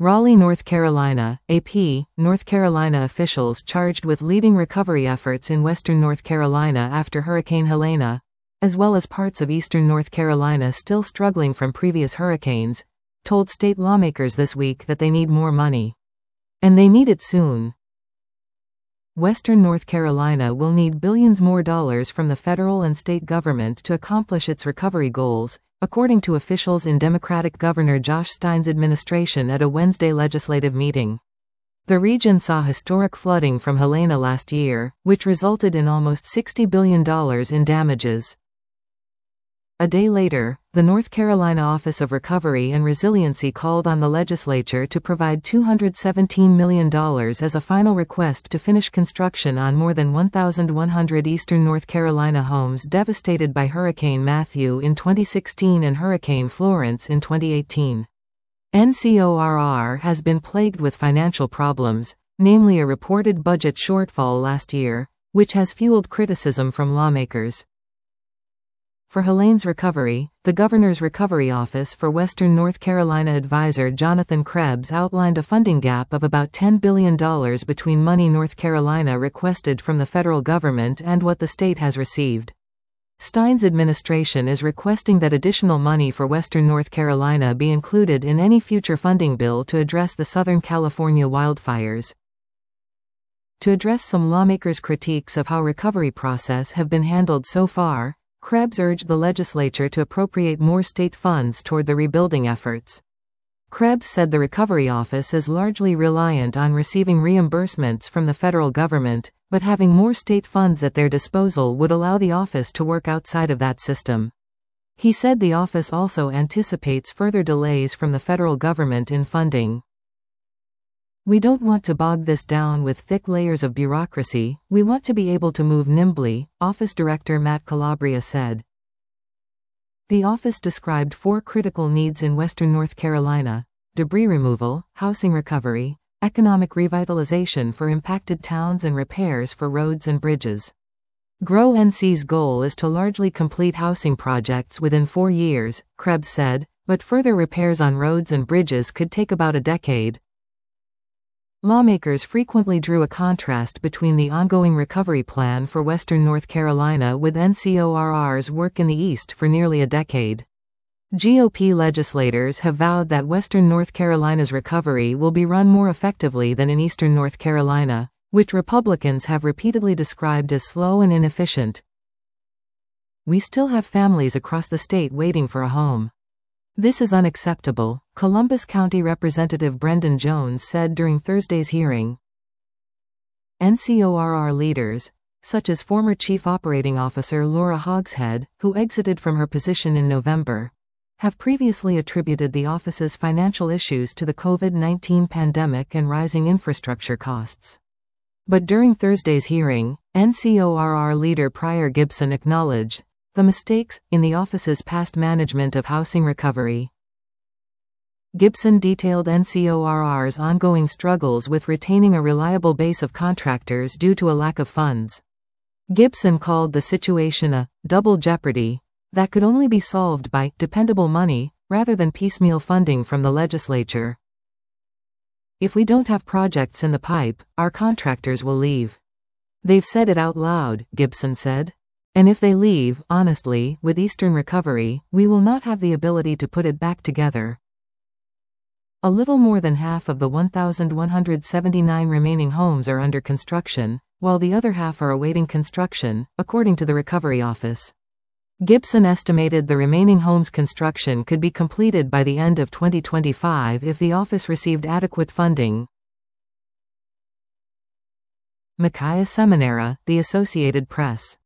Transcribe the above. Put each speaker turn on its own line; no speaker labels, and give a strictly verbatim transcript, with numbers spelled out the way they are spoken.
Raleigh, North Carolina. A P, North Carolina officials charged with leading recovery efforts in western North Carolina after Hurricane Helene, as well as parts of eastern North Carolina still struggling from previous hurricanes, told state lawmakers this week that they need more money. And they need it soon. Western North Carolina will need billions more dollars from the federal and state government to accomplish its recovery goals, according to officials in Democratic Governor Josh Stein's administration at a Wednesday legislative meeting. The region saw historic flooding from Helene last year, which resulted in almost sixty billion dollars in damages. A day later, the North Carolina Office of Recovery and Resiliency called on the legislature to provide two hundred seventeen million dollars as a final request to finish construction on more than one thousand one hundred eastern North Carolina homes devastated by Hurricane Matthew in twenty sixteen and Hurricane Florence in twenty eighteen. N C O R R has been plagued with financial problems, namely a reported budget shortfall last year, which has fueled criticism from lawmakers. For Helene's recovery, the Governor's Recovery Office for Western North Carolina advisor Jonathan Krebs outlined a funding gap of about ten billion dollars between money North Carolina requested from the federal government and what the state has received. Stein's administration is requesting that additional money for Western North Carolina be included in any future funding bill to address the Southern California wildfires. To address some lawmakers' critiques of how recovery process have been handled so far, Krebs urged the legislature to appropriate more state funds toward the rebuilding efforts. Krebs said the Recovery Office is largely reliant on receiving reimbursements from the federal government, but having more state funds at their disposal would allow the office to work outside of that system. He said the office also anticipates further delays from the federal government in funding. "We don't want to bog this down with thick layers of bureaucracy, we want to be able to move nimbly," Office Director Matt Calabria said. The office described four critical needs in western North Carolina: debris removal, housing recovery, economic revitalization for impacted towns, and repairs for roads and bridges. Grow N C's goal is to largely complete housing projects within four years, Krebs said, but further repairs on roads and bridges could take about a decade. Lawmakers frequently drew a contrast between the ongoing recovery plan for Western North Carolina with N C O R R's work in the East for nearly a decade. G O P legislators have vowed that Western North Carolina's recovery will be run more effectively than in Eastern North Carolina, which Republicans have repeatedly described as slow and inefficient. "We still have families across the state waiting for a home. This is unacceptable," Columbus County Representative Brendan Jones said during Thursday's hearing. N C O R R leaders, such as former Chief Operating Officer Laura Hogshead, who exited from her position in November, have previously attributed the office's financial issues to the COVID nineteen pandemic and rising infrastructure costs. But during Thursday's hearing, N C O R R leader Pryor Gibson acknowledged the mistakes in the office's past management of housing recovery. Gibson detailed N C O R R's ongoing struggles with retaining a reliable base of contractors due to a lack of funds. Gibson called the situation a double jeopardy that could only be solved by dependable money rather than piecemeal funding from the legislature. "If we don't have projects in the pipe, our contractors will leave. They've said it out loud," Gibson said. "And if they leave, honestly, with Eastern Recovery, we will not have the ability to put it back together." A little more than half of the one thousand one hundred seventy-nine remaining homes are under construction, while the other half are awaiting construction, according to the Recovery Office. Gibson estimated the remaining homes' construction could be completed by the end of twenty twenty-five if the office received adequate funding. Micaiah Seminara, The Associated Press.